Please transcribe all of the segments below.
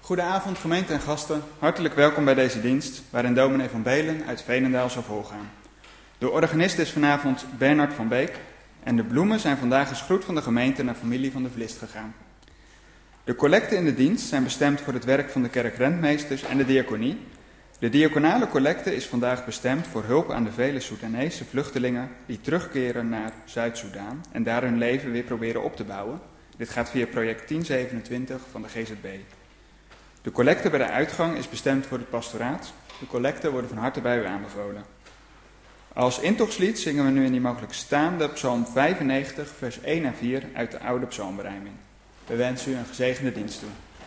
Goedenavond gemeente en gasten, hartelijk welkom bij deze dienst waarin dominee Van Belen uit Veenendaal zal voorgaan. De organist is vanavond Bernard van Beek en de bloemen zijn vandaag als groet van de gemeente naar familie van de Vlist gegaan. De collecten in de dienst zijn bestemd voor het werk van de kerkrentmeesters en de diaconie. De diaconale collecte is vandaag bestemd voor hulp aan de vele Soedanese vluchtelingen die terugkeren naar Zuid-Soedan en daar hun leven weer proberen op te bouwen. Dit gaat via project 1027 van de GZB. De collecte bij de uitgang is bestemd voor het pastoraat. De collecten worden van harte bij u aanbevolen. Als intochtslied zingen we nu in die mogelijk staande psalm 95 vers 1 en 4 uit de oude psalmberijming. We wensen u een gezegende dienst toe.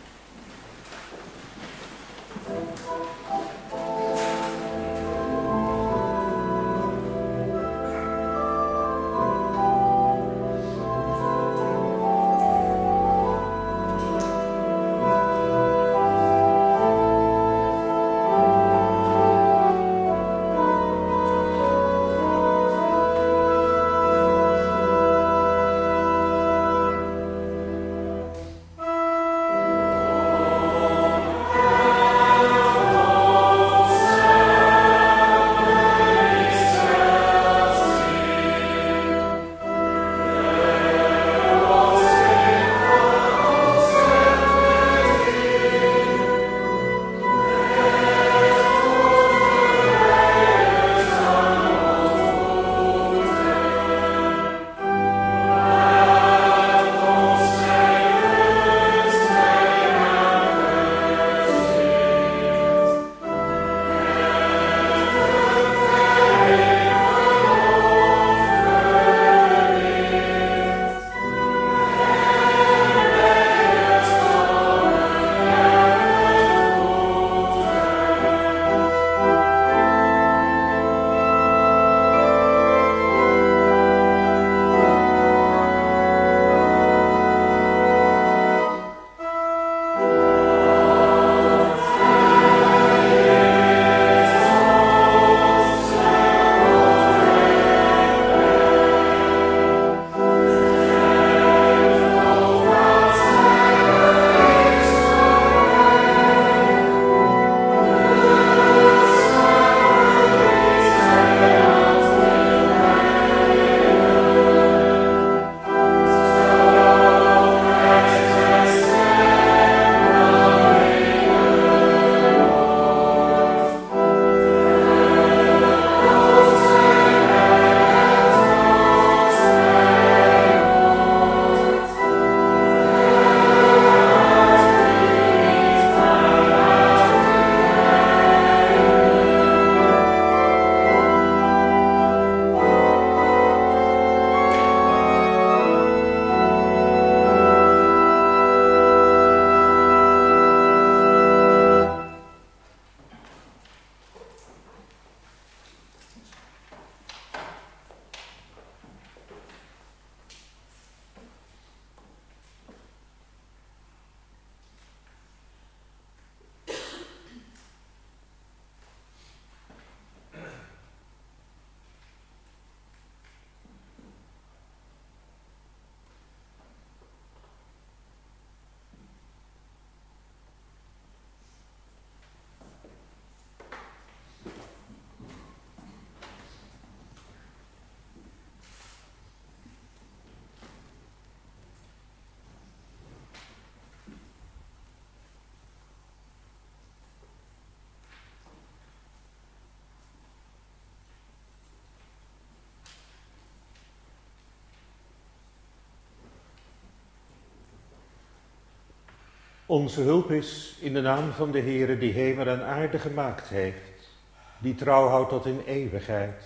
Onze hulp is in de naam van de Heere die hemel en aarde gemaakt heeft, die trouw houdt tot in eeuwigheid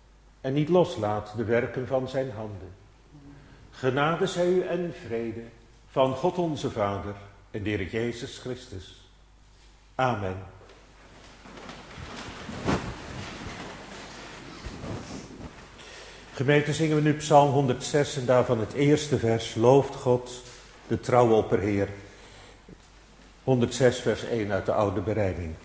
en niet loslaat de werken van zijn handen. Genade zij u en vrede van God onze Vader en de Heer Jezus Christus. Amen. Gemeente, zingen we nu Psalm 106 en daarvan het eerste vers. Looft God, de trouwe opperheer. 106 vers 1 uit de oude berijming.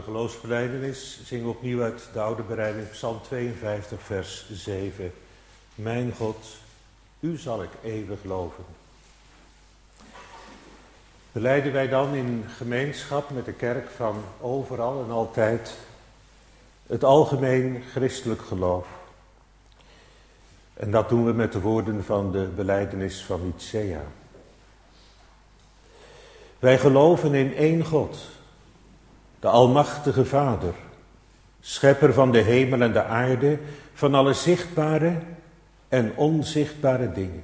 geloofsbelijdenis zingen we opnieuw uit de oude bereiding Psalm 52 vers 7. Mijn God, u zal ik eeuwig loven. Belijden wij dan in gemeenschap met de kerk van overal en altijd het algemeen christelijk geloof. En dat doen we met de woorden van de belijdenis van Nicea. Wij geloven in één God, de Almachtige Vader, schepper van de hemel en de aarde, van alle zichtbare en onzichtbare dingen.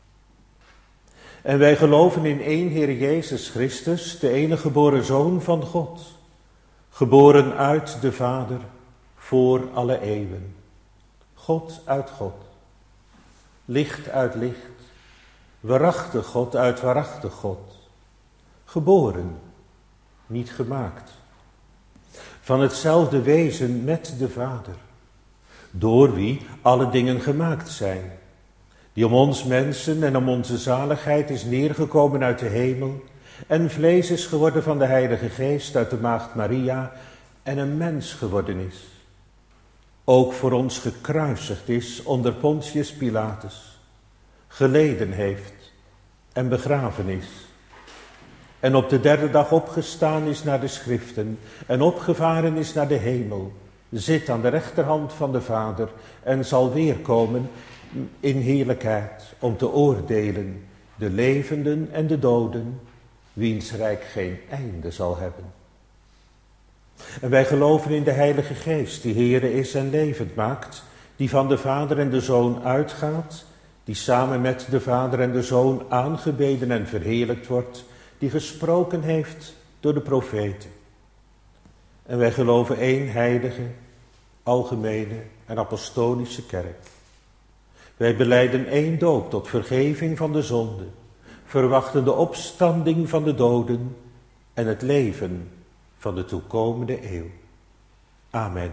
En wij geloven in één Heer Jezus Christus, de enige geboren Zoon van God, geboren uit de Vader voor alle eeuwen. God uit God, licht uit licht, waarachtig God uit waarachtig God, geboren, niet gemaakt, van hetzelfde wezen met de Vader, door wie alle dingen gemaakt zijn, die om ons mensen en om onze zaligheid is neergekomen uit de hemel en vlees is geworden van de Heilige Geest uit de maagd Maria en een mens geworden is, ook voor ons gekruisigd is onder Pontius Pilatus, geleden heeft en begraven is, en op de derde dag opgestaan is naar de schriften en opgevaren is naar de hemel, zit aan de rechterhand van de Vader en zal weerkomen in heerlijkheid om te oordelen de levenden en de doden, wiens rijk geen einde zal hebben. En wij geloven in de Heilige Geest, die Heere is en levend maakt, die van de Vader en de Zoon uitgaat, die samen met de Vader en de Zoon aangebeden en verheerlijkt wordt, die gesproken heeft door de profeten. En wij geloven één heilige, algemene en apostolische kerk. Wij belijden één doop tot vergeving van de zonde, verwachten de opstanding van de doden en het leven van de toekomende eeuw. Amen.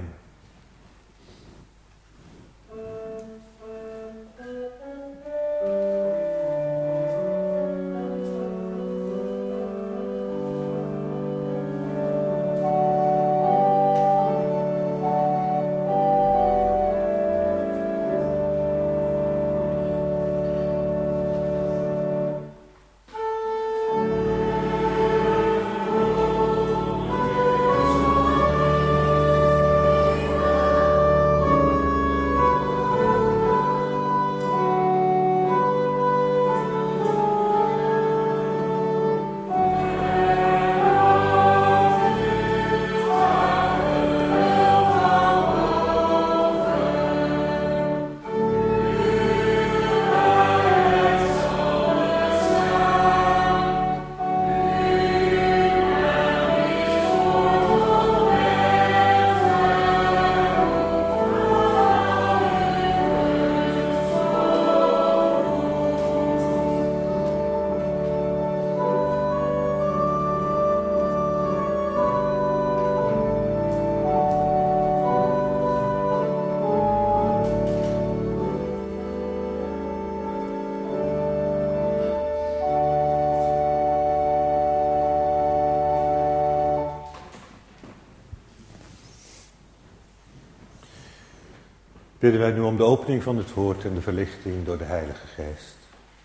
Bidden wij nu om de opening van het woord en de verlichting door de Heilige Geest.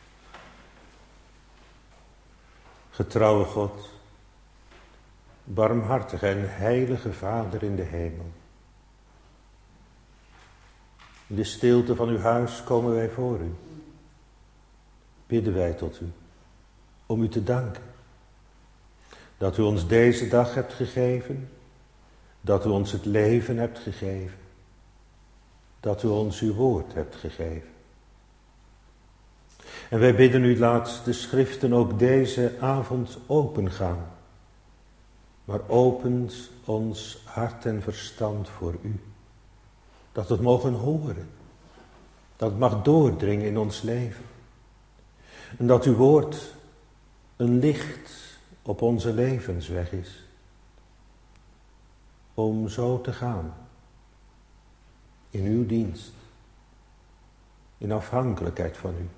Getrouwe God, barmhartige en heilige Vader in de hemel. In de stilte van uw huis komen wij voor u. Bidden wij tot u, om u te danken. Dat u ons deze dag hebt gegeven, dat u ons het leven hebt gegeven. Dat u ons uw woord hebt gegeven. En wij bidden u, laat de schriften ook deze avond opengaan. Maar opent ons hart en verstand voor u. Dat we het mogen horen. Dat het mag doordringen in ons leven. En dat uw woord een licht op onze levensweg is. Om zo te gaan. In uw dienst. In afhankelijkheid van u.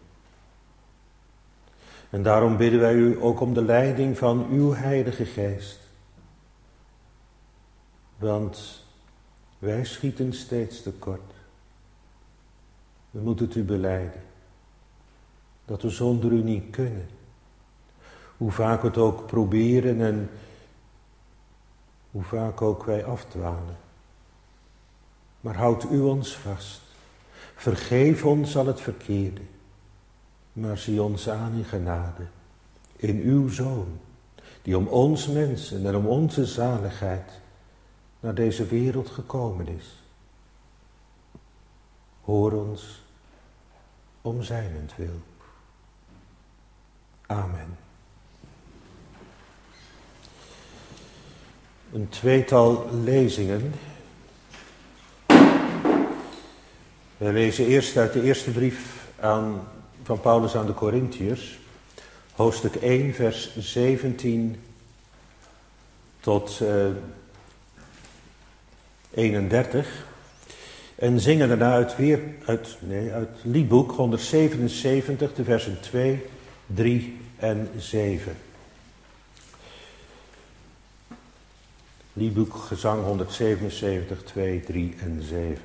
En daarom bidden wij u ook om de leiding van uw Heilige Geest. Want wij schieten steeds tekort. We moeten het u belijden. Dat we zonder u niet kunnen. Hoe vaak we het ook proberen en hoe vaak ook wij afdwalen. Maar houd u ons vast. Vergeef ons al het verkeerde. Maar zie ons aan in genade. In uw Zoon. Die om ons mensen en om onze zaligheid naar deze wereld gekomen is. Hoor ons om zijnentwil. Amen. Een tweetal lezingen. Wij lezen eerst uit de eerste brief van Paulus aan de Korintiërs. Hoofdstuk 1, vers 17 tot 31. En zingen daarna uit liedboek 177, de versen 2, 3 en 7. Liedboek gezang 177, 2, 3 en 7.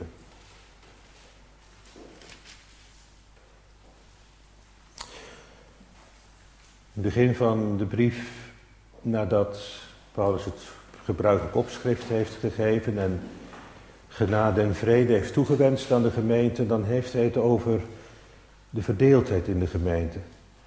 In het begin van de brief, nadat Paulus het gebruikelijk opschrift heeft gegeven en genade en vrede heeft toegewenst aan de gemeente, dan heeft hij het over de verdeeldheid in de gemeente.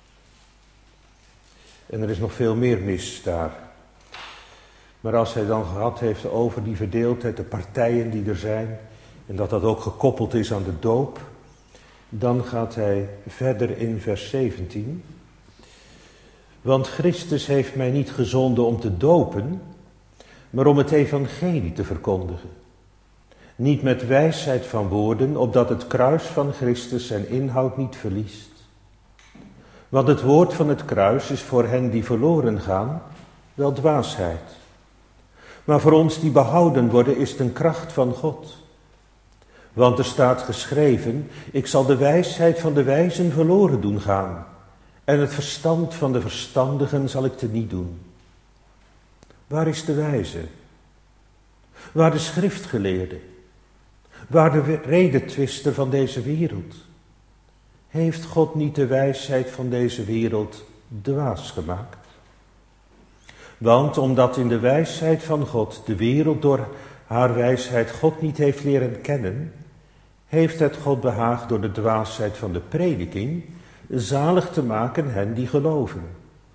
En er is nog veel meer mis daar. Maar als hij dan gehad heeft over die verdeeldheid, de partijen die er zijn, en dat dat ook gekoppeld is aan de doop, dan gaat hij verder in vers 17. Want Christus heeft mij niet gezonden om te dopen, maar om het evangelie te verkondigen. Niet met wijsheid van woorden, opdat het kruis van Christus zijn inhoud niet verliest. Want het woord van het kruis is voor hen die verloren gaan, wel dwaasheid. Maar voor ons die behouden worden, is het een kracht van God. Want er staat geschreven, ik zal de wijsheid van de wijzen verloren doen gaan. En het verstand van de verstandigen zal ik teniet doen. Waar is de wijze? Waar de schriftgeleerde? Waar de redetwister van deze wereld? Heeft God niet de wijsheid van deze wereld dwaas gemaakt? Want omdat in de wijsheid van God de wereld door haar wijsheid God niet heeft leren kennen, heeft het God behaagd door de dwaasheid van de prediking zalig te maken hen die geloven.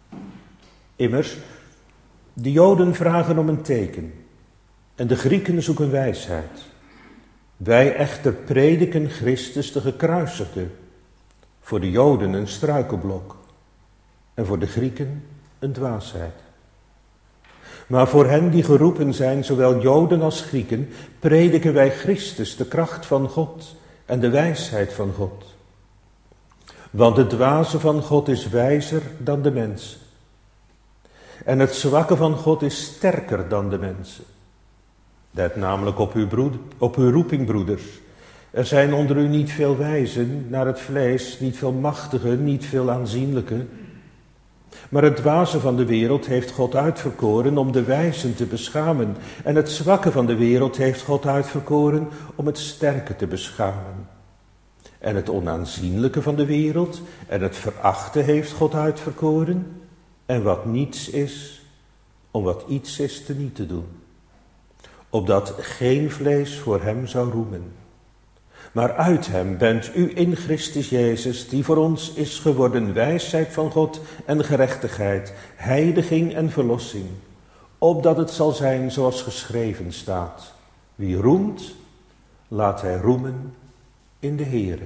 Immers, de Joden vragen om een teken en de Grieken zoeken wijsheid. Wij echter prediken Christus de gekruisigde, voor de Joden een struikelblok en voor de Grieken een dwaasheid. Maar voor hen die geroepen zijn, zowel Joden als Grieken, prediken wij Christus, de kracht van God en de wijsheid van God. Want het dwaze van God is wijzer dan de mensen. En het zwakke van God is sterker dan de mensen. Let namelijk op uw roeping, broeders. Er zijn onder u niet veel wijzen naar het vlees, niet veel machtigen, niet veel aanzienlijke. Maar het dwaze van de wereld heeft God uitverkoren om de wijzen te beschamen. En het zwakke van de wereld heeft God uitverkoren om het sterke te beschamen. En het onaanzienlijke van de wereld en het verachte heeft God uitverkoren. En wat niets is, om wat iets is teniet te doen. Opdat geen vlees voor hem zou roemen. Maar uit hem bent u in Christus Jezus, die voor ons is geworden wijsheid van God en gerechtigheid, heiliging en verlossing. Opdat het zal zijn zoals geschreven staat. Wie roemt, laat hij roemen in de Heere.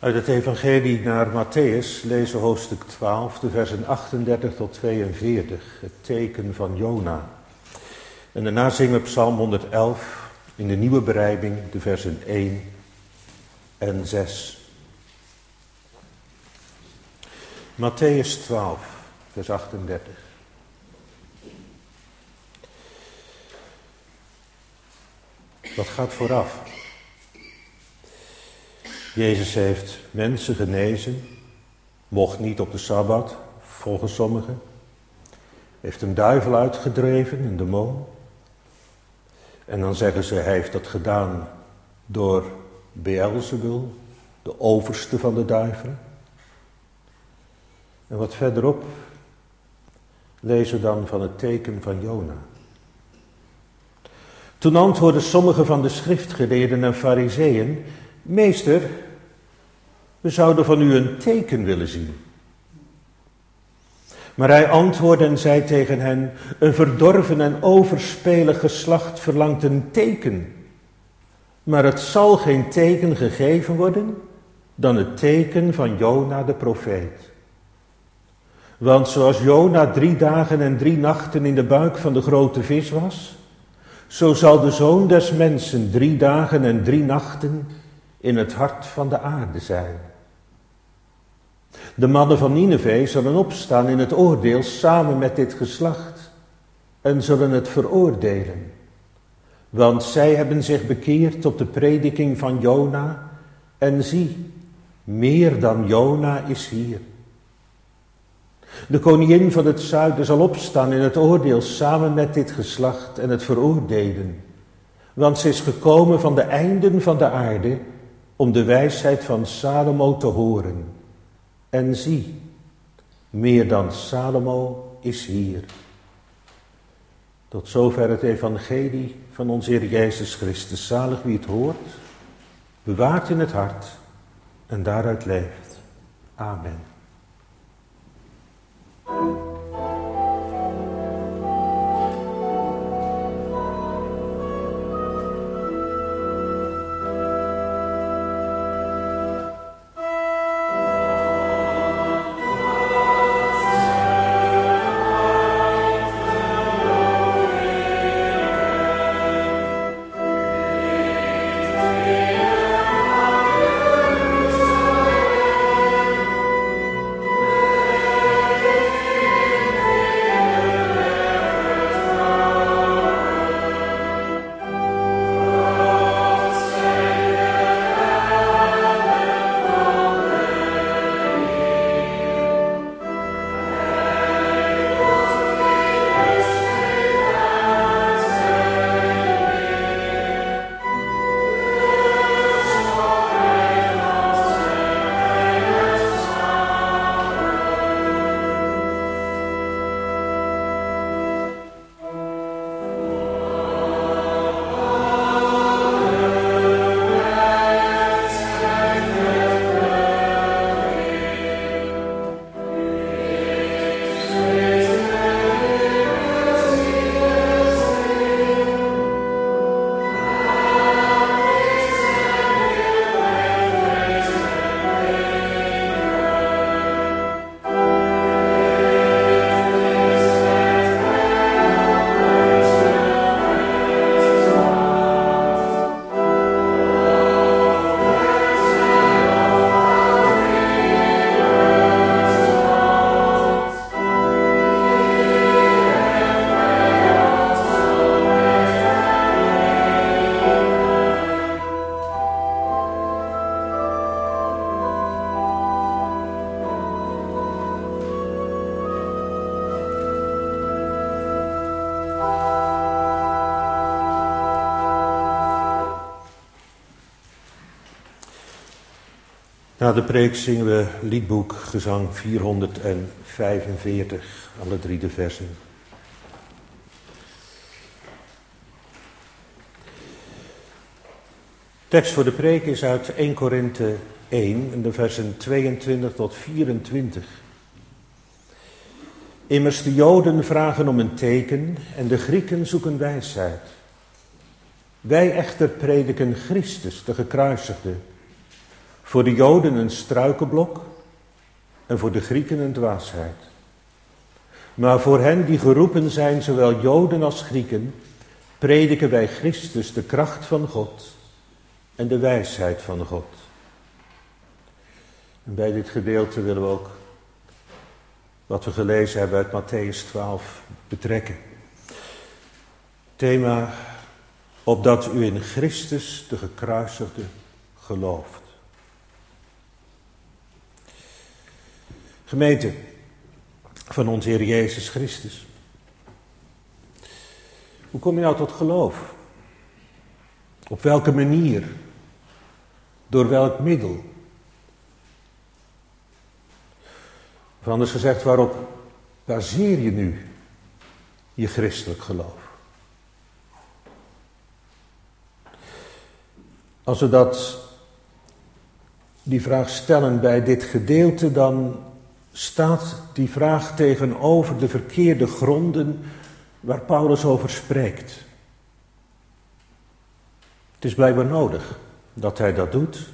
Uit het evangelie naar Matthäus lezen we hoofdstuk 12, de versen 38 tot 42, het teken van Jona. En daarna zingen we Psalm 111 in de nieuwe berijming, de versen 1 en 6. Matthäus 12, vers 38. Wat gaat vooraf? Jezus heeft mensen genezen, mocht niet op de Sabbat, volgens sommigen. Heeft een duivel uitgedreven, een demon. En dan zeggen ze, hij heeft dat gedaan door Beelzebul, de overste van de duivelen. En wat verderop lezen we dan van het teken van Jona. Toen antwoordden sommigen van de schriftgeleerden en farizeeën, meester, we zouden van u een teken willen zien. Maar hij antwoordde en zei tegen hen, een verdorven en overspelig geslacht verlangt een teken. Maar het zal geen teken gegeven worden dan het teken van Jona de profeet. Want zoals Jona 3 dagen en 3 nachten in de buik van de grote vis was, zo zal de Zoon des Mensen 3 dagen en 3 nachten in het hart van de aarde zijn. De mannen van Nineve zullen opstaan in het oordeel samen met dit geslacht en zullen het veroordelen. Want zij hebben zich bekeerd tot de prediking van Jona en zie, meer dan Jona is hier. De koningin van het zuiden zal opstaan in het oordeel samen met dit geslacht en het veroordelen. Want ze is gekomen van de einden van de aarde om de wijsheid van Salomo te horen. En zie, meer dan Salomo is hier. Tot zover het evangelie van onze Heer Jezus Christus. Zalig wie het hoort, bewaart in het hart en daaruit leeft. Amen. Na de preek zingen we liedboek gezang 445, alle 3 de versen. Tekst voor de preek is uit 1 Korinthe 1, en de versen 22 tot 24. Immers de Joden vragen om een teken en de Grieken zoeken wijsheid. Wij echter prediken Christus, de gekruisigde. Voor de Joden een struikelblok en voor de Grieken een dwaasheid. Maar voor hen die geroepen zijn, zowel Joden als Grieken, prediken wij Christus, de kracht van God en de wijsheid van God. En bij dit gedeelte willen we ook wat we gelezen hebben uit Mattheüs 12 betrekken. Thema, opdat u in Christus de gekruisigde gelooft. Gemeente van onze Heer Jezus Christus. Hoe kom je nou tot geloof? Op welke manier? Door welk middel? Of anders gezegd, waarop baseer je nu je christelijk geloof? Als we die vraag stellen bij dit gedeelte, dan staat die vraag tegenover de verkeerde gronden waar Paulus over spreekt. Het is blijkbaar nodig dat hij dat doet.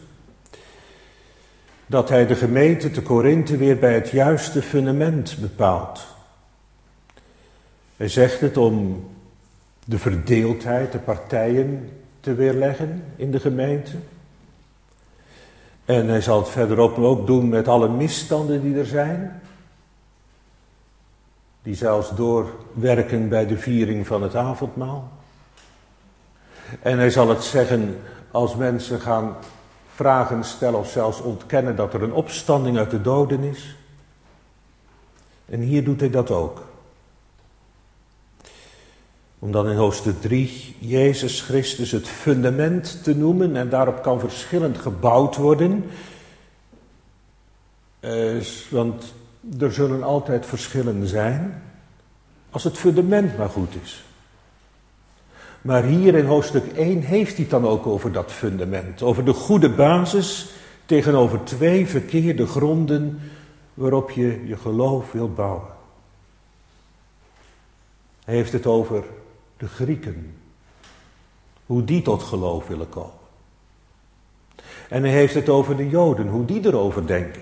Dat hij de gemeente te Korinthe weer bij het juiste fundament bepaalt. Hij zegt het om de verdeeldheid, de partijen te weerleggen in de gemeente. En hij zal het verderop ook doen met alle misstanden die er zijn. Die zelfs doorwerken bij de viering van het avondmaal. En hij zal het zeggen als mensen gaan vragen stellen of zelfs ontkennen dat er een opstanding uit de doden is. En hier doet hij dat ook. Om dan in hoofdstuk 3 Jezus Christus het fundament te noemen, en daarop kan verschillend gebouwd worden. Want er zullen altijd verschillen zijn, als het fundament maar goed is. Maar hier in hoofdstuk 1 heeft hij het dan ook over dat fundament, over de goede basis tegenover 2 verkeerde gronden waarop je je geloof wilt bouwen. Hij heeft het over de Grieken, hoe die tot geloof willen komen. En hij heeft het over de Joden, hoe die erover denken.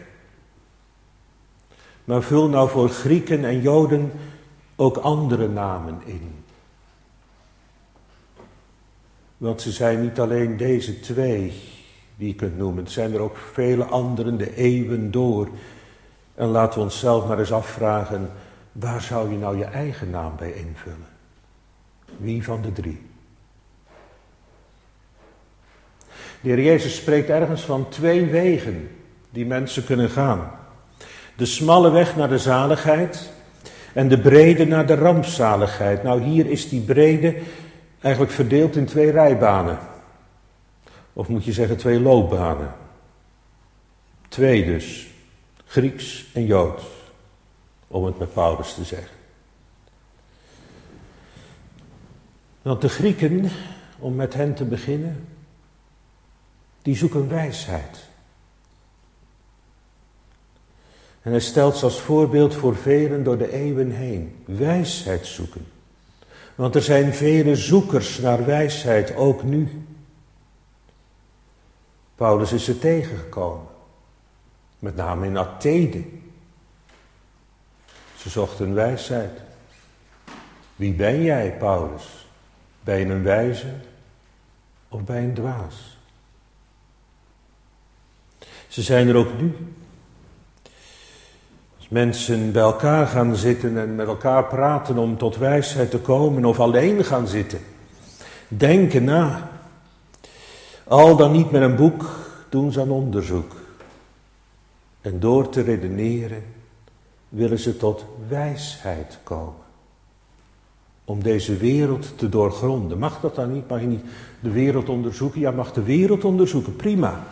Maar vul nou voor Grieken en Joden ook andere namen in. Want ze zijn niet alleen deze 2 die je kunt noemen. Het zijn er ook vele anderen de eeuwen door. En laten we onszelf maar eens afvragen, waar zou je nou je eigen naam bij invullen? Wie van de 3? De Heer Jezus spreekt ergens van 2 wegen die mensen kunnen gaan. De smalle weg naar de zaligheid en de brede naar de rampzaligheid. Nou, hier is die brede eigenlijk verdeeld in 2 rijbanen. Of moet je zeggen 2 loopbanen. 2 dus. Grieks en Joods. Om het met Paulus te zeggen. Want de Grieken, om met hen te beginnen, die zoeken wijsheid. En hij stelt ze als voorbeeld voor velen door de eeuwen heen. Wijsheid zoeken. Want er zijn vele zoekers naar wijsheid, ook nu. Paulus is er tegengekomen. Met name in Athene. Ze zochten wijsheid. Wie ben jij, Paulus? Ben je een wijze of ben je een dwaas? Ze zijn er ook nu. Als mensen bij elkaar gaan zitten en met elkaar praten om tot wijsheid te komen, of alleen gaan zitten, denken na. Al dan niet met een boek doen ze aan onderzoek. En door te redeneren willen ze tot wijsheid komen. Om deze wereld te doorgronden. Mag dat dan niet? Mag je niet de wereld onderzoeken? Ja, mag de wereld onderzoeken, prima.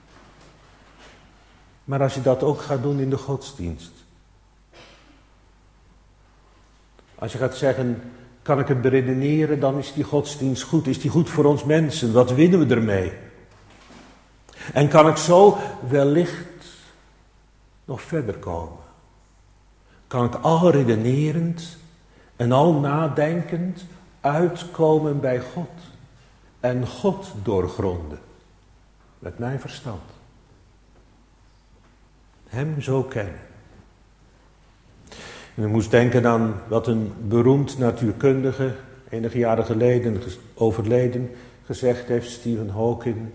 Maar als je dat ook gaat doen in de godsdienst. Als je gaat zeggen, kan ik het beredeneren, dan is die godsdienst goed. Is die goed voor ons mensen? Wat winnen we ermee? En kan ik zo wellicht nog verder komen? Kan ik al redenerend en al nadenkend uitkomen bij God en God doorgronden met mijn verstand? Hem zo kennen. En ik moest denken aan wat een beroemd natuurkundige, enige jaren geleden overleden, gezegd heeft, Stephen Hawking.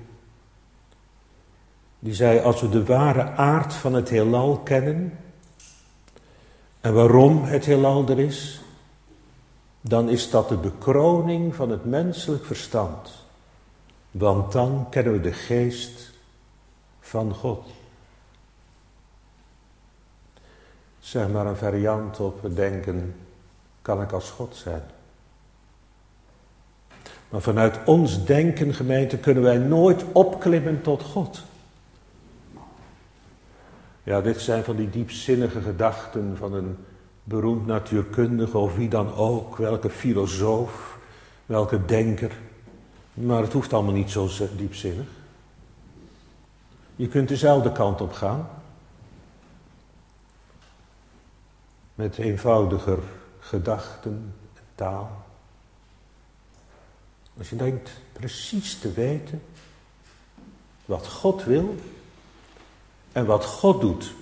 Die zei, als we de ware aard van het heelal kennen, en waarom het heelal er is, dan is dat de bekroning van het menselijk verstand. Want dan kennen we de geest van God. Zeg maar een variant op het denken, kan ik als God zijn? Maar vanuit ons denken, gemeente, kunnen wij nooit opklimmen tot God. Ja, dit zijn van die diepzinnige gedachten van een beroemd natuurkundige of wie dan ook, welke filosoof, welke denker. Maar het hoeft allemaal niet zo diepzinnig. Je kunt dezelfde kant op gaan. Met eenvoudiger gedachten en taal. Als je denkt precies te weten wat God wil en wat God doet.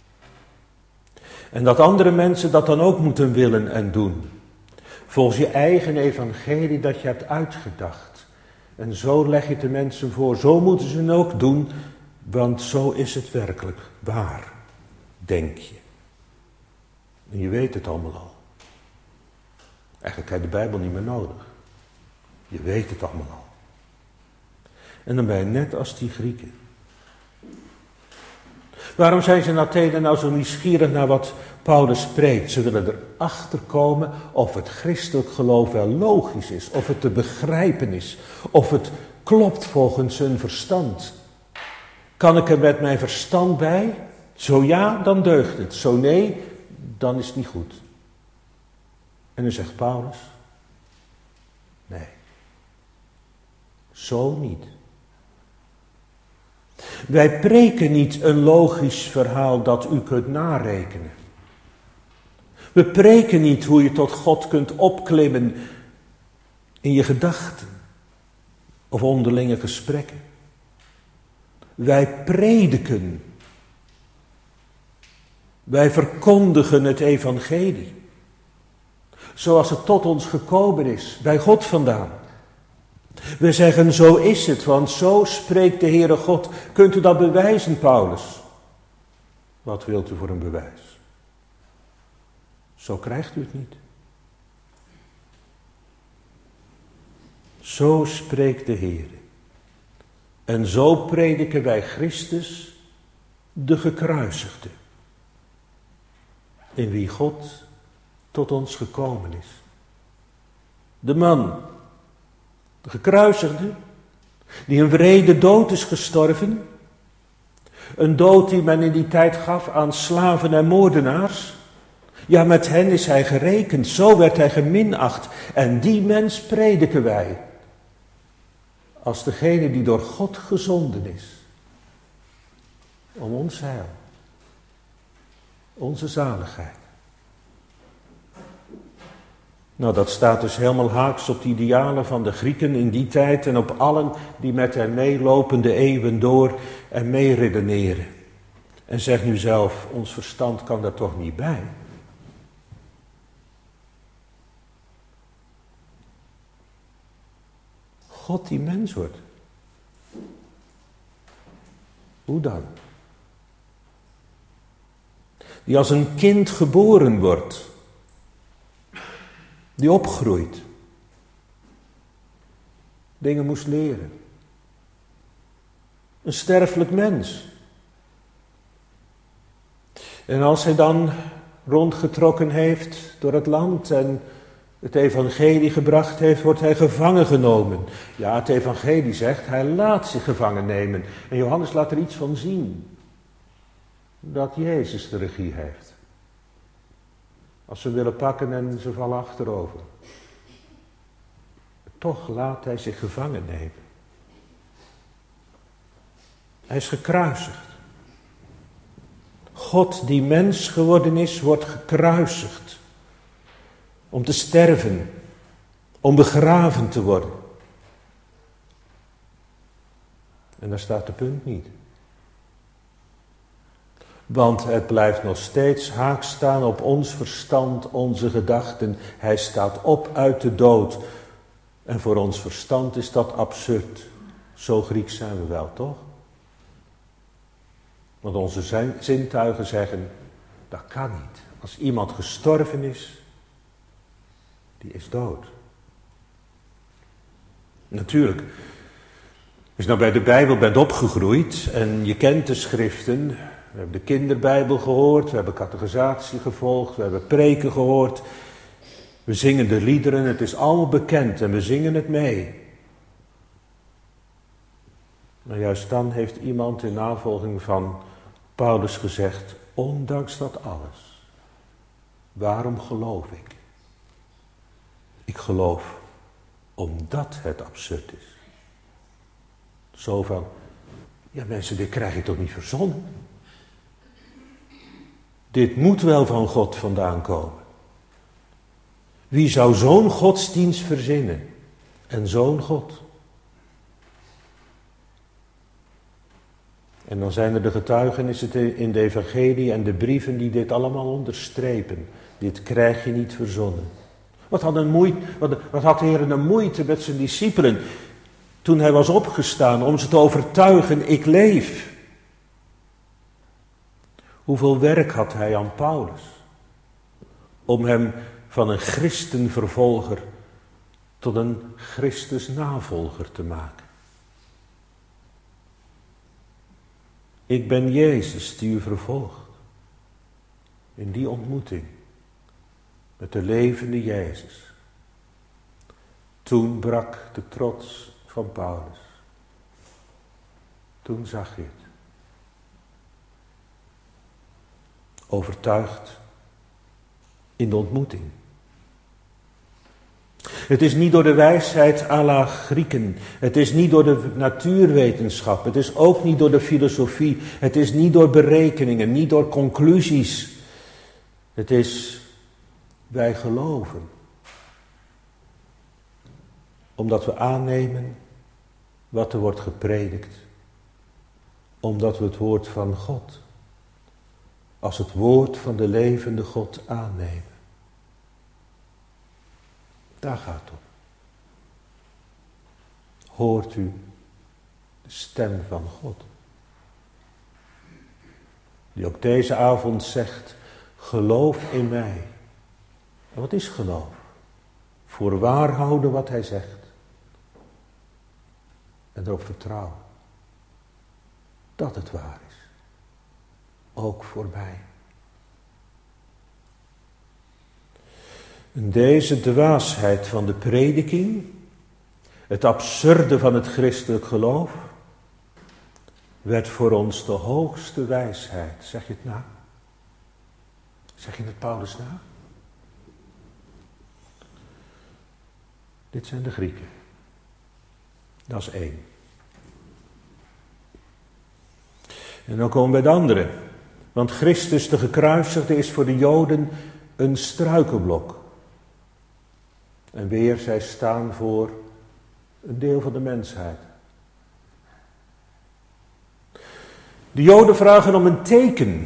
En dat andere mensen dat dan ook moeten willen en doen. Volgens je eigen evangelie dat je hebt uitgedacht. En zo leg je het de mensen voor. Zo moeten ze het ook doen. Want zo is het werkelijk waar. Denk je. En je weet het allemaal al. Eigenlijk heb je de Bijbel niet meer nodig. Je weet het allemaal al. En dan ben je net als die Grieken. Waarom zijn ze in Athene nou zo nieuwsgierig naar wat Paulus spreekt? Ze willen erachter komen of het christelijk geloof wel logisch is. Of het te begrijpen is. Of het klopt volgens hun verstand. Kan ik er met mijn verstand bij? Zo ja, dan deugt het. Zo nee, dan is het niet goed. En dan zegt Paulus, nee, zo niet. Wij preken niet een logisch verhaal dat u kunt narekenen. We preken niet hoe je tot God kunt opklimmen in je gedachten of onderlinge gesprekken. Wij prediken. Wij verkondigen het evangelie. Zoals het tot ons gekomen is, bij God vandaan. We zeggen, zo is het, want zo spreekt de Heere God. Kunt u dat bewijzen, Paulus? Wat wilt u voor een bewijs? Zo krijgt u het niet. Zo spreekt de Heere. En zo prediken wij Christus, de gekruisigde. In wie God tot ons gekomen is. De man, de gekruisigde, die een wrede dood is gestorven. Een dood die men in die tijd gaf aan slaven en moordenaars. Ja, met hen is hij gerekend, zo werd hij geminacht. En die mens prediken wij. Als degene die door God gezonden is. Om ons heil. Onze zaligheid. Nou, dat staat dus helemaal haaks op de idealen van de Grieken in die tijd en op allen die met hen meelopen de eeuwen door en meeredeneren. En zeg nu zelf, ons verstand kan daar toch niet bij. God die mens wordt. Hoe dan? Die als een kind geboren wordt. Die opgroeit. Dingen moest leren. Een sterfelijk mens. En als hij dan rondgetrokken heeft door het land en het evangelie gebracht heeft, wordt hij gevangen genomen. Ja, het evangelie zegt, hij laat zich gevangen nemen. En Johannes laat er iets van zien. Dat Jezus de regie heeft. Als ze willen pakken en ze vallen achterover. Toch laat hij zich gevangen nemen. Hij is gekruisigd. God die mens geworden is, wordt gekruisigd. Om te sterven. Om begraven te worden. En daar staat de punt niet. Want het blijft nog steeds haaks staan op ons verstand, onze gedachten. Hij staat op uit de dood. En voor ons verstand is dat absurd. Zo Grieks zijn we wel, toch? Want onze zintuigen zeggen, dat kan niet. Als iemand gestorven is, die is dood. Natuurlijk, als je nou bij de Bijbel bent opgegroeid en je kent de schriften. We hebben de kinderbijbel gehoord, we hebben catechisatie gevolgd, we hebben preken gehoord. We zingen de liederen, het is allemaal bekend en we zingen het mee. Maar juist dan heeft iemand in navolging van Paulus gezegd, ondanks dat alles, waarom geloof ik? Ik geloof omdat het absurd is. Zo van, ja mensen, dit krijg je toch niet verzonnen? Dit moet wel van God vandaan komen. Wie zou zo'n godsdienst verzinnen? En zo'n God? En dan zijn er de getuigenissen in de evangelie en de brieven die dit allemaal onderstrepen. Dit krijg je niet verzonnen. Wat had de Heer een moeite met zijn discipelen toen hij was opgestaan om ze te overtuigen, ik leef. Hoeveel werk had hij aan Paulus om hem van een christenvervolger tot een Christusnavolger te maken. Ik ben Jezus die u vervolgt. In die ontmoeting met de levende Jezus. Toen brak de trots van Paulus. Toen zag je het. Overtuigd in de ontmoeting. Het is niet door de wijsheid à la Grieken. Het is niet door de natuurwetenschap. Het is ook niet door de filosofie. Het is niet door berekeningen, niet door conclusies. Het is, wij geloven. Omdat we aannemen wat er wordt gepredikt. Omdat we het woord van God als het woord van de levende God aannemen. Daar gaat het om. Hoort u de stem van God? Die ook deze avond zegt, geloof in mij. En wat is geloof? Voorwaar houden wat hij zegt. En erop vertrouwen. Dat het waar is. Ook voor mij. En deze dwaasheid van de prediking, het absurde van het christelijk geloof, werd voor ons de hoogste wijsheid. Zeg je het na? Zeg je het Paulus na? Dit zijn de Grieken. Dat is 1. En dan komen we bij de andere. Want Christus de gekruisigde is voor de Joden een struikelblok. En weer, zij staan voor een deel van de mensheid. De Joden vragen om een teken.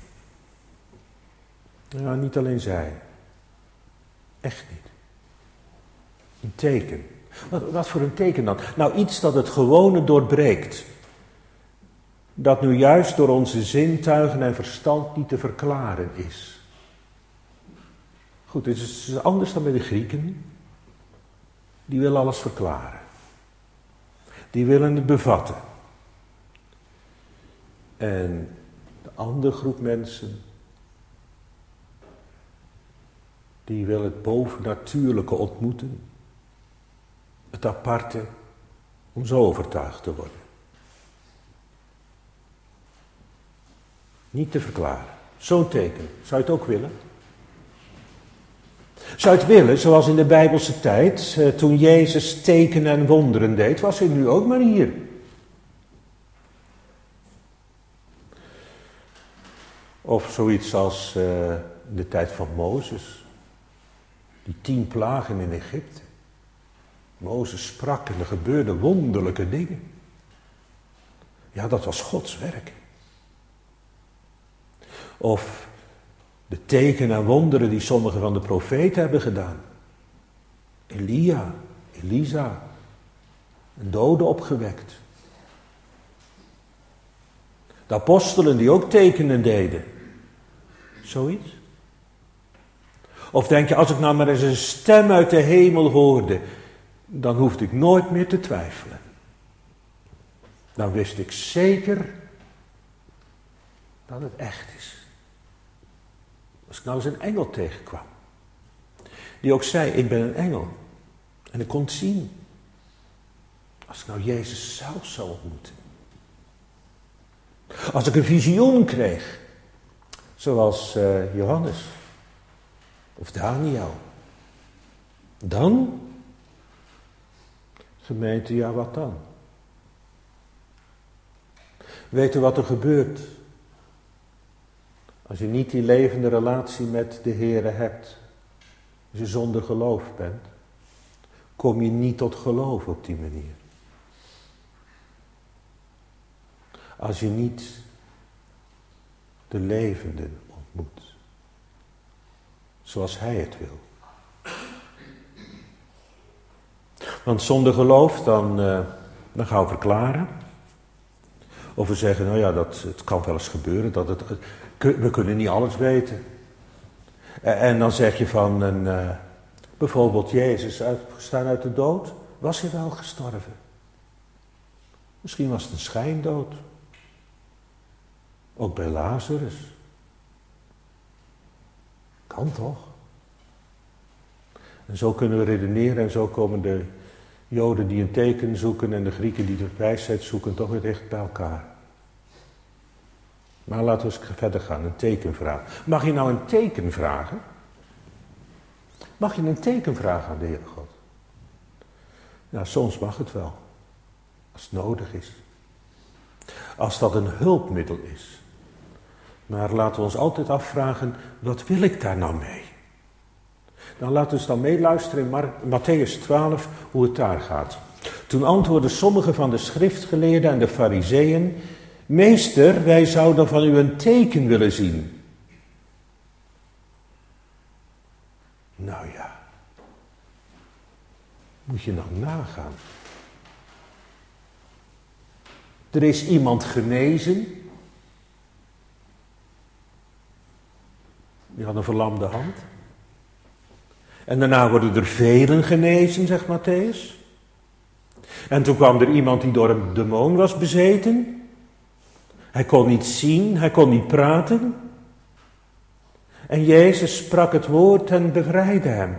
Ja, niet alleen zij. Echt niet. Een teken. Wat voor een teken dan? Nou, iets dat het gewone doorbreekt. Dat nu juist door onze zintuigen en verstand niet te verklaren is. Goed, het is anders dan bij de Grieken. Die willen alles verklaren. Die willen het bevatten. En de andere groep mensen, die willen het bovennatuurlijke ontmoeten. Het aparte, om zo overtuigd te worden. Niet te verklaren. Zo'n teken. Zou je het ook willen? Zou je het willen, zoals in de Bijbelse tijd, toen Jezus tekenen en wonderen deed, was hij nu ook maar hier. Of zoiets als in de tijd van Mozes. Die 10 plagen in Egypte. Mozes sprak en er gebeurden wonderlijke dingen. Ja, dat was Gods werk. Of de tekenen en wonderen die sommige van de profeten hebben gedaan. Elia, Elisa, een dode opgewekt. De apostelen die ook tekenen deden. Zoiets. Of denk je, als ik nou maar eens een stem uit de hemel hoorde, dan hoefde ik nooit meer te twijfelen. Dan wist ik zeker dat het echt is. Als ik nou eens een engel tegenkwam, die ook zei, ik ben een engel. En ik kon het zien. Als ik nou Jezus zelf zou ontmoeten. Als ik een visioen kreeg, zoals Johannes of Daniel. Dan, gemeente, ja wat dan? Weet u wat er gebeurt? Als je niet die levende relatie met de Heere hebt, als je zonder geloof bent, kom je niet tot geloof op die manier. Als je niet de levende ontmoet, zoals Hij het wil. Want zonder geloof, dan gaan we verklaren. Of we zeggen, nou ja, het kan wel eens gebeuren, we kunnen niet alles weten. En dan zeg je van, bijvoorbeeld Jezus uitgestaan uit de dood, was hij wel gestorven? Misschien was het een schijndood. Ook bij Lazarus. Kan toch? En zo kunnen we redeneren en zo komen de Joden die een teken zoeken en de Grieken die de wijsheid zoeken toch weer dicht bij elkaar. Maar laten we eens verder gaan, een teken vragen. Mag je nou een teken vragen? Mag je een teken vragen aan de Heere God? Ja, soms mag het wel. Als het nodig is. Als dat een hulpmiddel is. Maar laten we ons altijd afvragen, wat wil ik daar nou mee? Nou, laten we eens dan meeluisteren in Mattheüs 12, hoe het daar gaat. Toen antwoordden sommigen van de schriftgeleerden en de farizeeën, meester, wij zouden van u een teken willen zien. Nou ja, moet je nou nagaan. Er is iemand genezen. Die had een verlamde hand. En daarna worden er velen genezen, zegt Mattheüs. En toen kwam er iemand die door een demon was bezeten. Hij kon niet zien, hij kon niet praten. En Jezus sprak het woord en bevrijdde hem.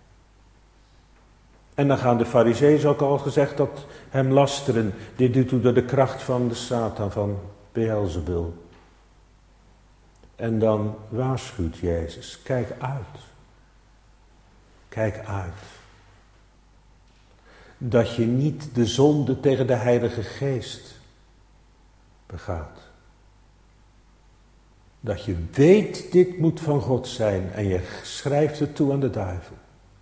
En dan gaan de farizeeën ook al gezegd dat hem lasteren. Dit doet u door de kracht van de Satan, van Beelzebul. En dan waarschuwt Jezus, kijk uit. Kijk uit. Dat je niet de zonde tegen de Heilige Geest begaat. Dat je weet, dit moet van God zijn en je schrijft het toe aan de duivel.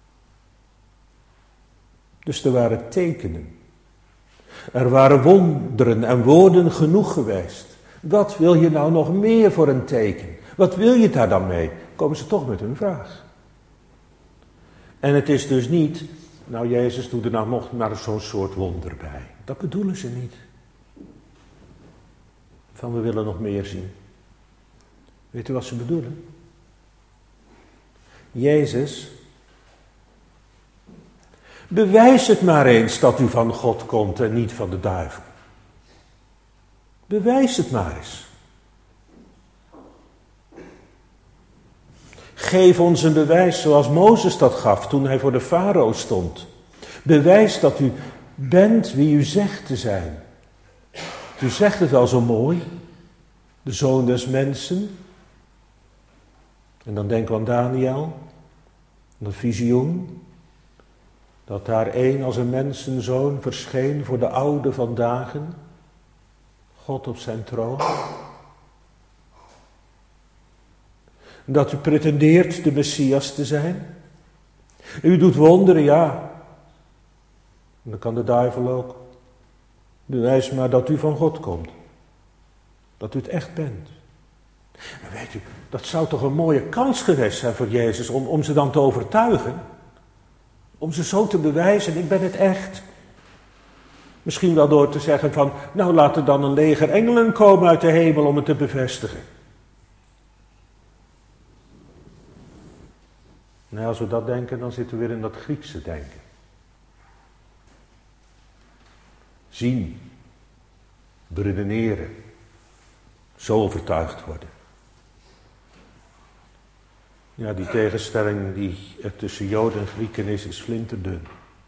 Dus er waren tekenen. Er waren wonderen en woorden genoeg geweest. Wat wil je nou nog meer voor een teken? Wat wil je daar dan mee? Komen ze toch met hun vraag. En het is dus niet, nou Jezus doet er nou nog maar zo'n soort wonder bij. Dat bedoelen ze niet. Van we willen nog meer zien. Weet u wat ze bedoelen? Jezus, bewijs het maar eens dat u van God komt en niet van de duivel. Bewijs het maar eens. Geef ons een bewijs zoals Mozes dat gaf toen hij voor de farao stond. Bewijs dat u bent wie u zegt te zijn. U zegt het wel zo mooi. De zoon des mensen. En dan denken we aan Daniel. Dat visioen. Dat daar één als een mensenzoon verscheen voor de oude van dagen. God op zijn troon. Dat u pretendeert de Messias te zijn. U doet wonderen, ja. En dan kan de duivel ook. Bewijs maar dat u van God komt. Dat u het echt bent. En weet u, Dat zou toch een mooie kans geweest zijn voor Jezus om ze dan te overtuigen. Om ze zo te bewijzen, ik ben het echt. Misschien wel door te zeggen van, nou laat er dan een leger engelen komen uit de hemel om het te bevestigen. Nou, als we dat denken, dan zitten we weer in dat Griekse denken. Zien, beredeneren, zo overtuigd worden. Ja, die tegenstelling die er tussen Joden en Grieken is flinterdun.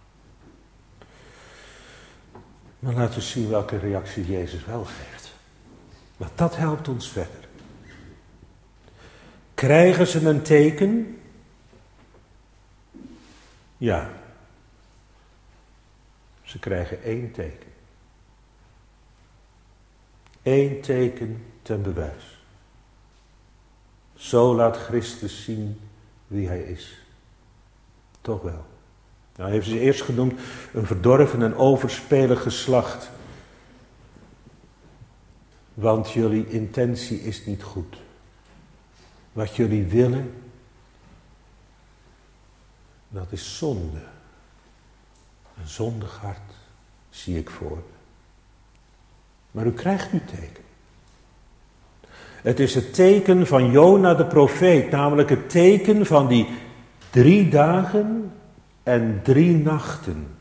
Maar laten we zien welke reactie Jezus wel geeft. Want dat helpt ons verder. Krijgen ze een teken? Ja. Ze krijgen 1 teken. 1 teken ten bewijs. Zo laat Christus zien wie hij is. Toch wel. Nou, hij heeft ze eerst genoemd een verdorven en overspelig geslacht. Want jullie intentie is niet goed. Wat jullie willen, dat is zonde. Een zondig hart zie ik voor me. Maar u krijgt uw teken. Het is het teken van Jona de profeet, namelijk het teken van die 3 dagen en 3 nachten.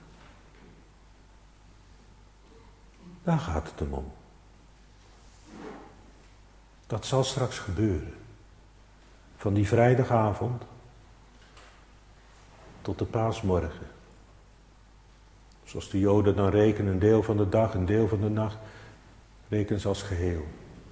Daar gaat het hem om. Dat zal straks gebeuren. Van die vrijdagavond tot de paasmorgen. Zoals de Joden dan rekenen, een deel van de dag, een deel van de nacht, rekenen ze als geheel.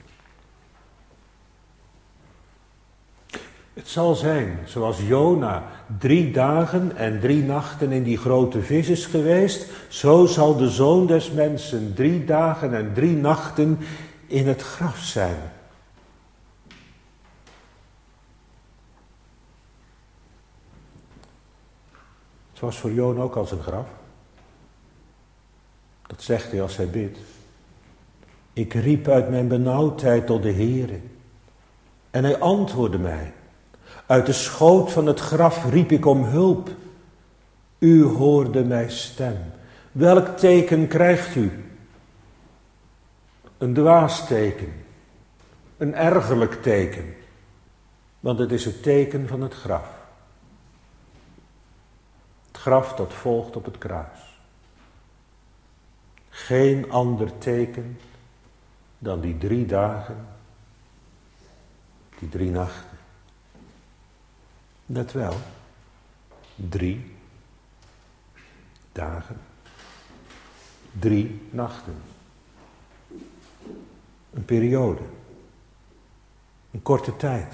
Het zal zijn, zoals Jona 3 dagen en 3 nachten in die grote vis is geweest, zo zal de Zoon des Mensen 3 dagen en 3 nachten in het graf zijn. Het was voor Jona ook als een graf. Dat zegt hij als hij bidt. Ik riep uit mijn benauwdheid tot de Heere. En hij antwoordde mij. Uit de schoot van het graf riep ik om hulp. U hoorde mijn stem. Welk teken krijgt u? Een dwaas teken. Een ergerlijk teken. Want het is het teken van het graf. Het graf dat volgt op het kruis. Geen ander teken dan die 3 dagen, die 3 nachten. Let wel, 3 dagen, 3 nachten. Een periode, een korte tijd.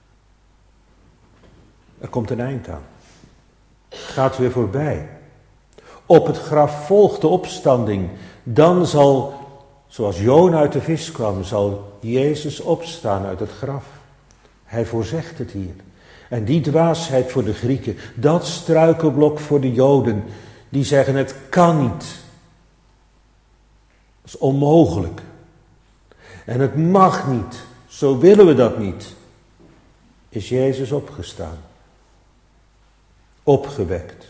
Er komt een eind aan. Het gaat weer voorbij. Op het graf volgt de opstanding. Dan zal, zoals Jona uit de vis kwam, zal Jezus opstaan uit het graf. Hij voorzegt het hier. En die dwaasheid voor de Grieken, dat struikelblok voor de Joden, die zeggen het kan niet. Dat is onmogelijk. En het mag niet, zo willen we dat niet. Is Jezus opgestaan. Opgewekt.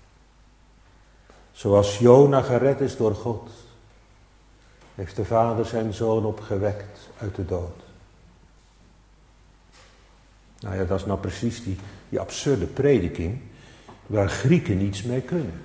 Zoals Jona gered is door God, heeft de Vader zijn Zoon opgewekt uit de dood. Nou ja, dat is nou precies die absurde prediking waar Grieken niets mee kunnen.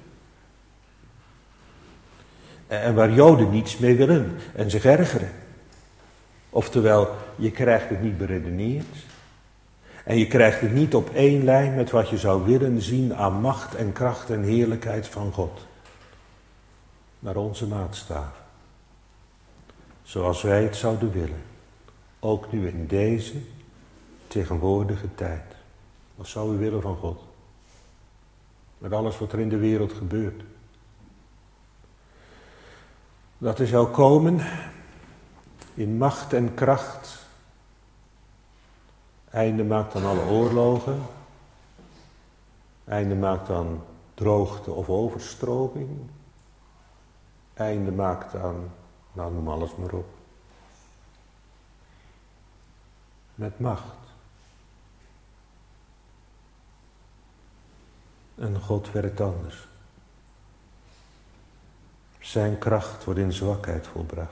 En waar Joden niets mee willen en zich ergeren. Oftewel, je krijgt het niet beredeneerd. En je krijgt het niet op 1 lijn met wat je zou willen zien aan macht en kracht en heerlijkheid van God. Naar onze maatstaven. Zoals wij het zouden willen. Ook nu in deze tegenwoordige tijd. Wat zou u willen van God? Met alles wat er in de wereld gebeurt. Dat hij zou komen in macht en kracht. Einde maakt aan alle oorlogen. Einde maakt aan droogte of overstroming. Einde maakt aan, nou noem alles maar op. Met macht En God werkt anders. Zijn kracht wordt in zwakheid volbracht.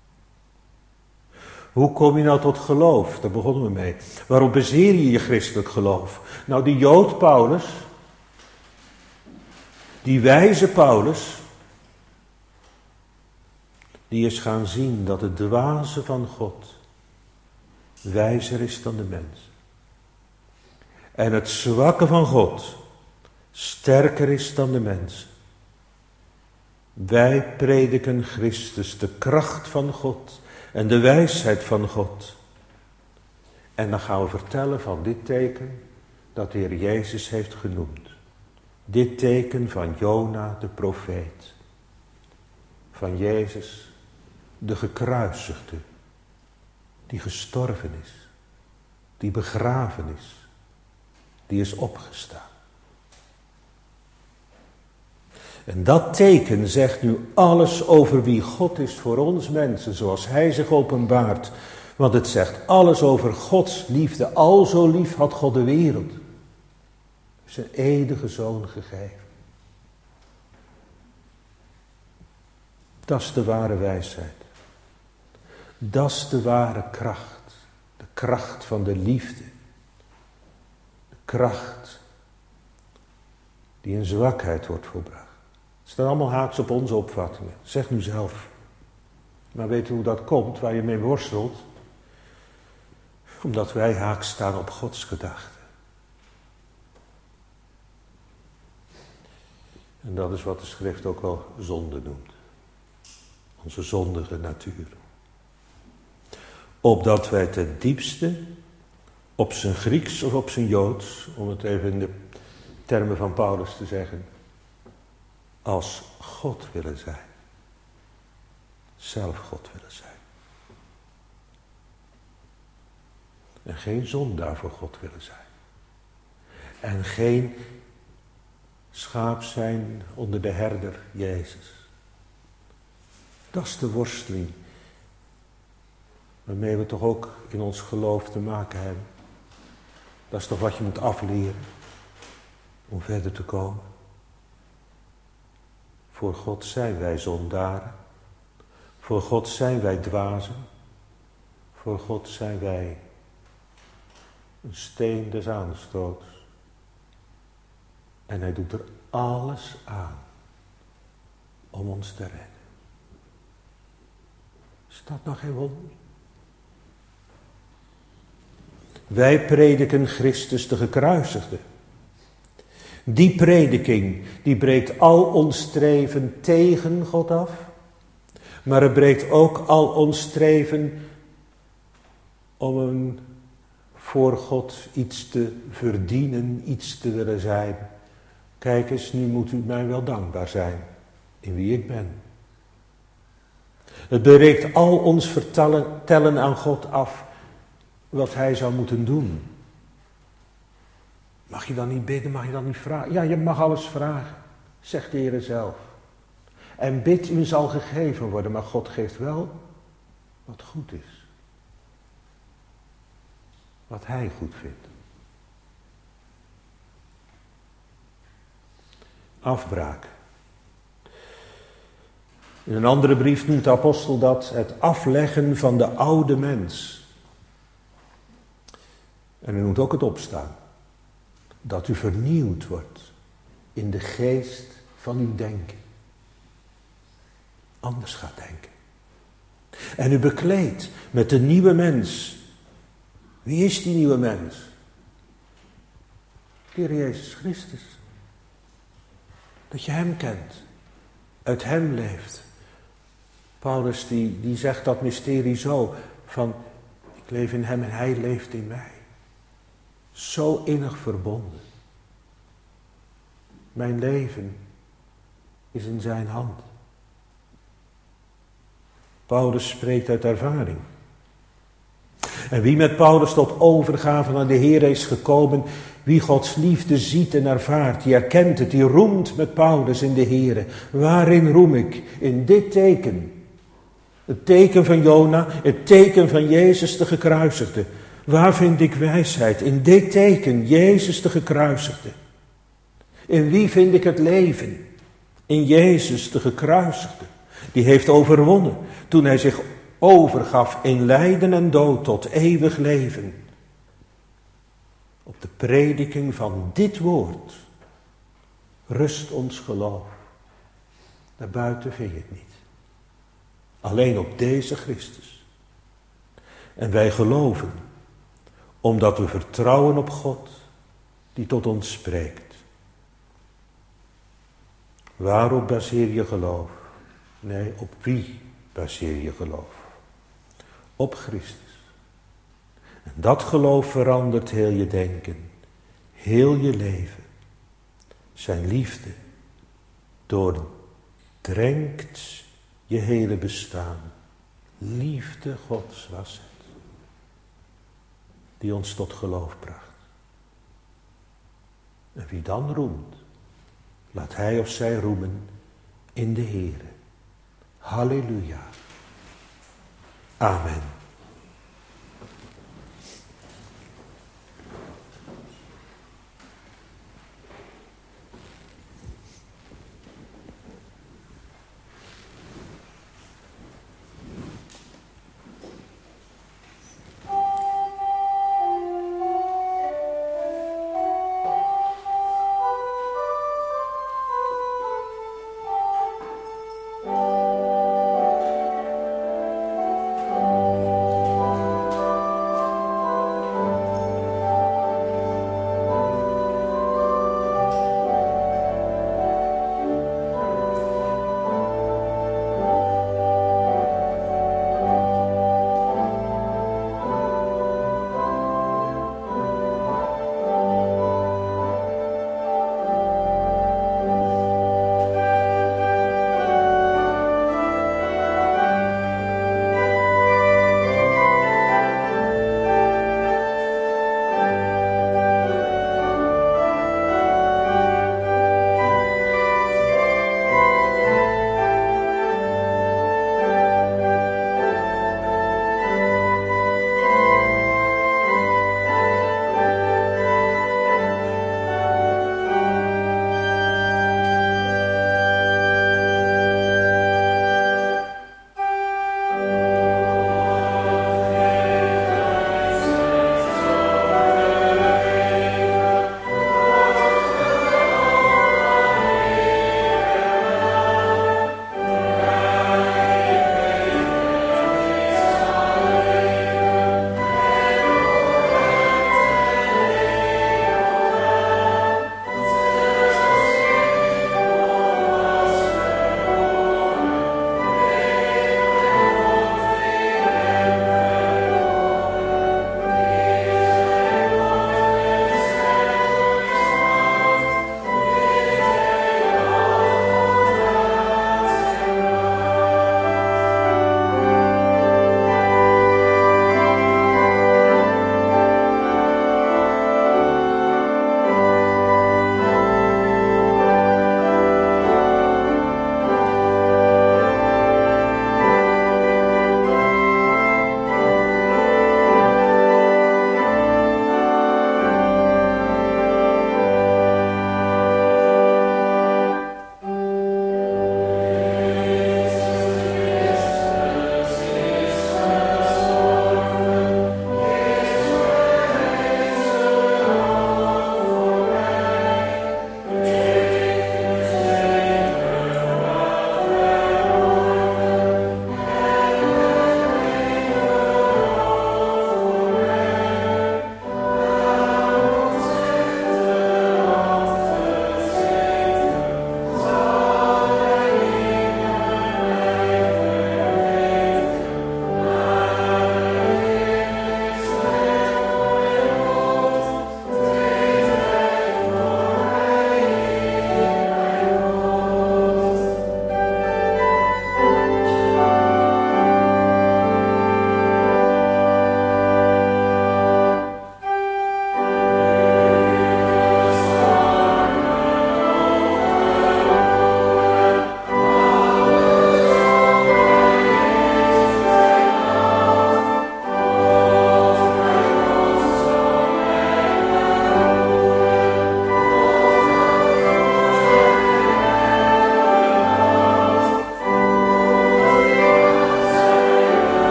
Hoe kom je nou tot geloof? Daar begonnen we mee. Waarom bezeer je je christelijk geloof? Nou, die Jood Paulus, die wijze Paulus, die is gaan zien dat het dwaze van God wijzer is dan de mens. En het zwakke van God sterker is dan de mens. Wij prediken Christus, de kracht van God en de wijsheid van God. En dan gaan we vertellen van dit teken dat de Heer Jezus heeft genoemd. Dit teken van Jona de profeet. Van Jezus de gekruisigde, die gestorven is, die begraven is, die is opgestaan. En dat teken zegt nu alles over wie God is voor ons mensen, zoals Hij zich openbaart. Want het zegt alles over Gods liefde. Al zo lief had God de wereld. Zijn enige zoon gegeven. Dat is de ware wijsheid. Dat is de ware kracht. De kracht van de liefde. De kracht die in zwakheid wordt volbracht. Het staat allemaal haaks op onze opvattingen. Zeg nu zelf. Maar weet u hoe dat komt, waar je mee worstelt? Omdat wij haaks staan op Gods gedachten. En dat is wat de schrift ook wel zonde noemt. Onze zondige natuur. Opdat wij ten diepste, op zijn Grieks of op zijn Joods, om het even in de termen van Paulus te zeggen, als God willen zijn. Zelf God willen zijn. En geen zondaar voor God willen zijn. En geen schaap zijn onder de herder Jezus. Dat is de worsteling waarmee we toch ook in ons geloof te maken hebben. Dat is toch wat je moet afleren om verder te komen. Voor God zijn wij zondaren. Voor God zijn wij dwazen. Voor God zijn wij een steen des aanstoots. En Hij doet er alles aan om ons te redden. Is dat nog geen wonder? Wij prediken Christus de gekruisigde. Die prediking, die breekt al ons streven tegen God af. Maar het breekt ook al ons streven om hem voor God iets te verdienen, iets te willen zijn. Kijk eens, nu moet u mij wel dankbaar zijn in wie ik ben. Het breekt al ons vertellen aan God af wat Hij zou moeten doen. Mag je dan niet bidden, mag je dan niet vragen? Ja, je mag alles vragen, zegt de Heer zelf. En bid, u zal gegeven worden, maar God geeft wel wat goed is. Wat Hij goed vindt. Afbraak. In een andere brief noemt de apostel dat het afleggen van de oude mens. En hij noemt ook het opstaan. Dat u vernieuwd wordt in de geest van uw denken. Anders gaat denken. En u bekleedt met de nieuwe mens. Wie is die nieuwe mens? De Heer Jezus Christus. Dat je Hem kent. Uit Hem leeft. Paulus die zegt dat mysterie zo. Van ik leef in Hem en Hij leeft in mij. Zo innig verbonden. Mijn leven is in zijn hand. Paulus spreekt uit ervaring. En wie met Paulus tot overgave aan de Heer is gekomen, wie Gods liefde ziet en ervaart, die herkent het, die roemt met Paulus in de Heer. Waarin roem ik? In dit teken. Het teken van Jona, het teken van Jezus de gekruisigde. Waar vind ik wijsheid? In dit teken, Jezus de gekruisigde. In wie vind ik het leven? In Jezus, de gekruisigde. Die heeft overwonnen toen hij zich overgaf in lijden en dood tot eeuwig leven. Op de prediking van dit woord rust ons geloof. Daarbuiten vind je het niet. Alleen op deze Christus. En wij geloven, omdat we vertrouwen op God, die tot ons spreekt. Waarop baseer je geloof? Nee, op wie baseer je geloof? Op Christus. En dat geloof verandert heel je denken, heel je leven. Zijn liefde doordrenkt je hele bestaan. Liefde Gods was het, die ons tot geloof bracht. En wie dan roemt, laat hij of zij roemen in de Heere. Halleluja. Amen.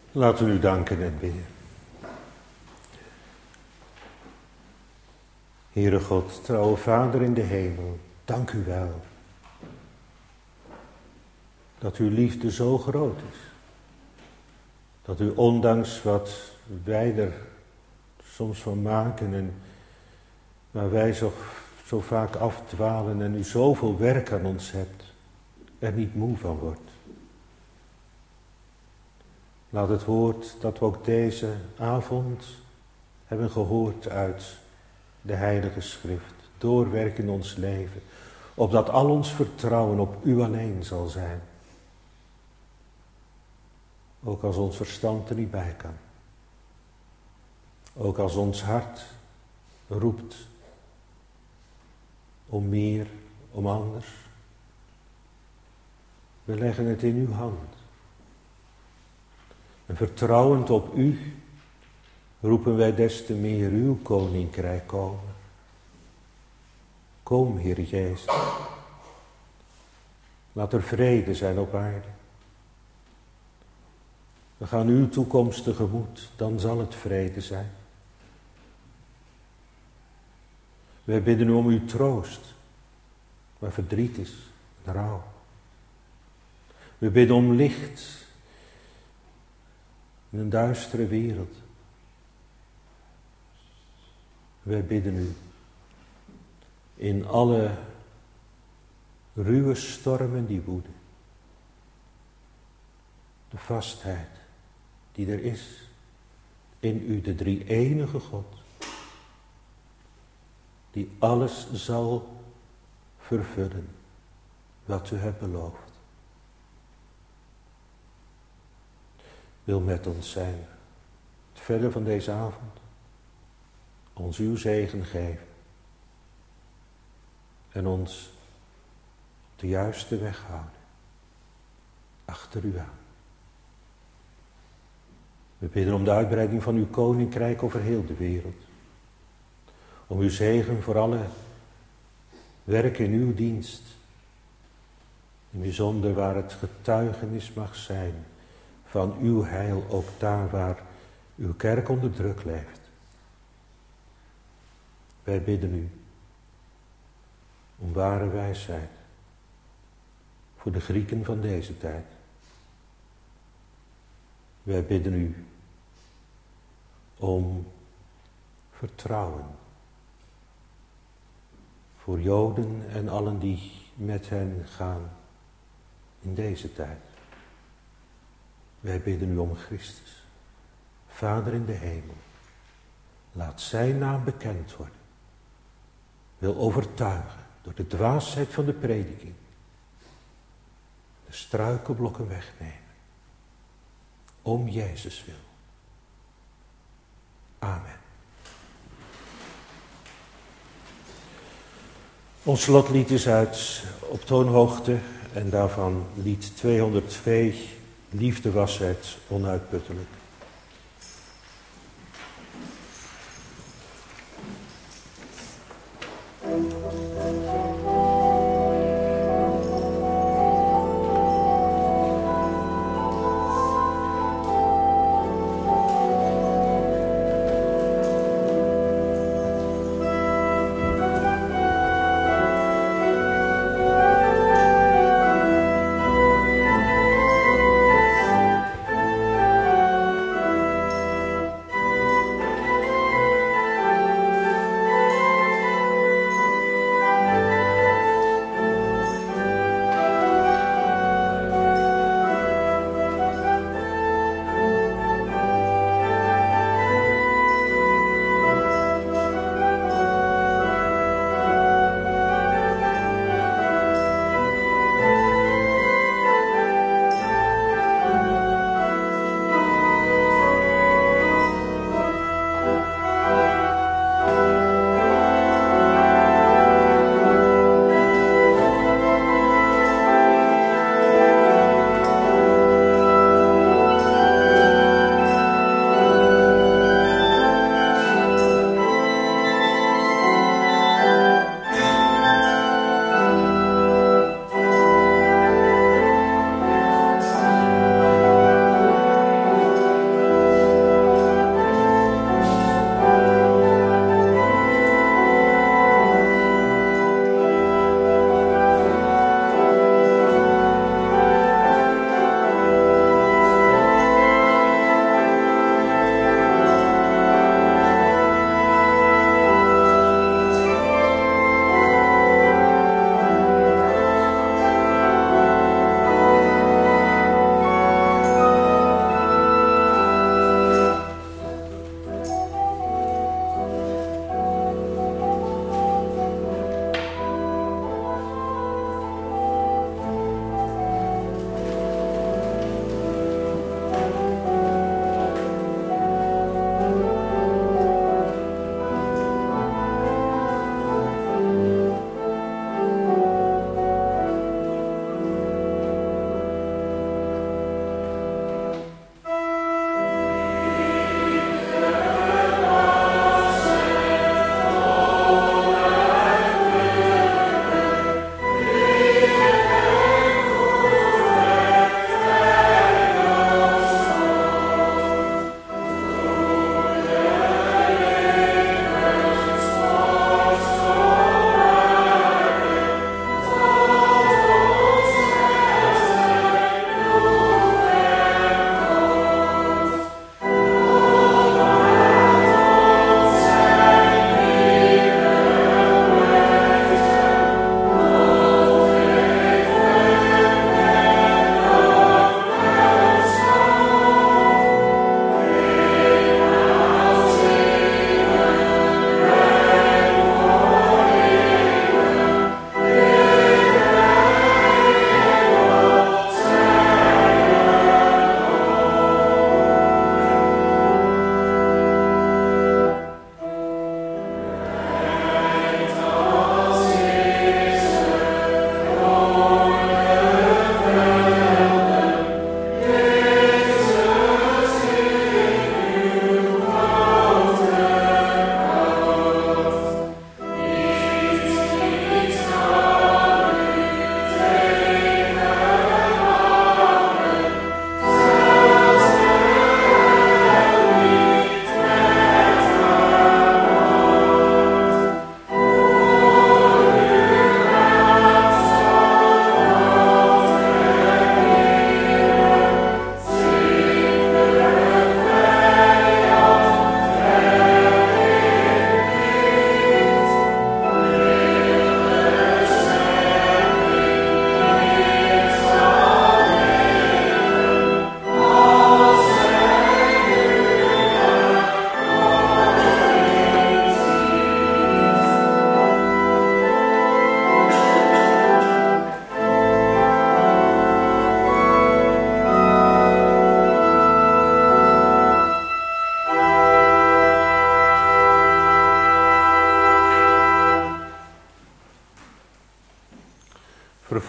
Laten we u danken en bidden. Heere God, trouwe Vader in de hemel, dank u wel. Dat uw liefde zo groot is. Dat u ondanks wat wij er soms van maken en waar wij zo vaak afdwalen en u zoveel werk aan ons hebt, er niet moe van wordt. Laat het woord dat we ook deze avond hebben gehoord uit de Heilige Schrift doorwerken in ons leven, opdat al ons vertrouwen op u alleen zal zijn. Ook als ons verstand er niet bij kan. Ook als ons hart roept om meer, om anders. We leggen het in uw hand. En vertrouwend op u roepen wij des te meer uw koninkrijk komen. Kom, Heer Jezus. Laat er vrede zijn op aarde. We gaan uw toekomst tegemoet, dan zal het vrede zijn. Wij bidden u om uw troost, waar verdriet is en rouw. We bidden om licht in een duistere wereld. Wij bidden u in alle ruwe stormen die woeden. De vastheid die er is in u, de drie-enige God, die alles zal vervullen wat u hebt beloofd. Wil met ons zijn, het verder van deze avond, ons uw zegen geven en ons op de juiste weg houden, achter u aan. We bidden om de uitbreiding van uw koninkrijk over heel de wereld. Om uw zegen voor alle werken in uw dienst. In bijzonder waar het getuigenis mag zijn van uw heil, ook daar waar uw kerk onder druk leeft. Wij bidden u om ware wijsheid voor de Grieken van deze tijd. Wij bidden u om vertrouwen voor Joden en allen die met hen gaan in deze tijd. Wij bidden u om Christus, Vader in de hemel. Laat zijn naam bekend worden. Wil overtuigen door de dwaasheid van de prediking. De struikelblokken wegnemen. Om Jezus wil. Amen. Ons slotlied is uit op toonhoogte en daarvan lied 202, Liefde was het onuitputtelijk.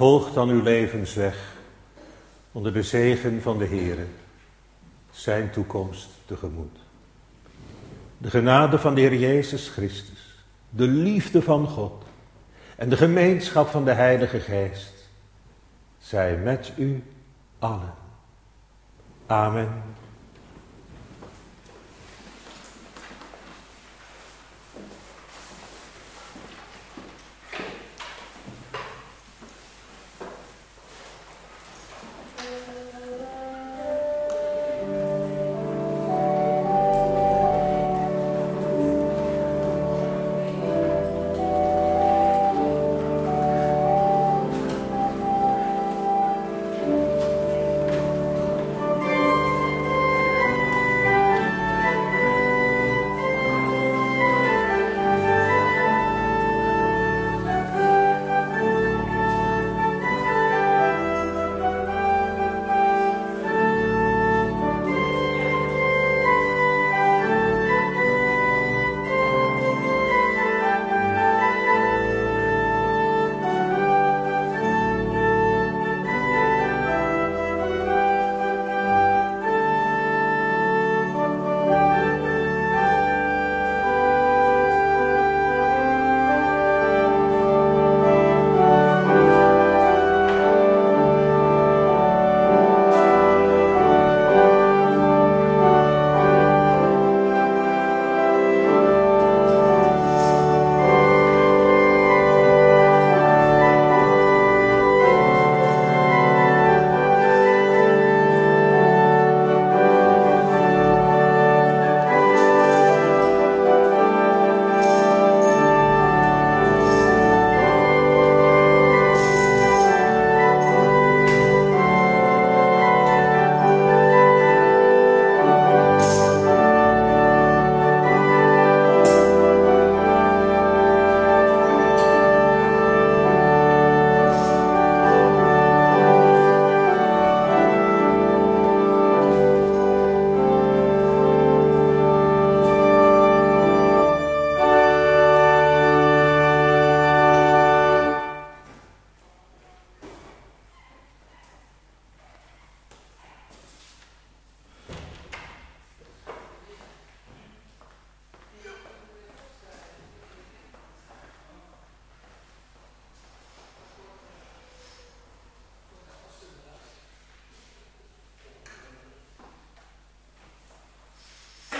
volgt dan uw levensweg onder de zegen van de Heere, zijn toekomst tegemoet. De genade van de Heer Jezus Christus, de liefde van God en de gemeenschap van de Heilige Geest zij met u allen. Amen.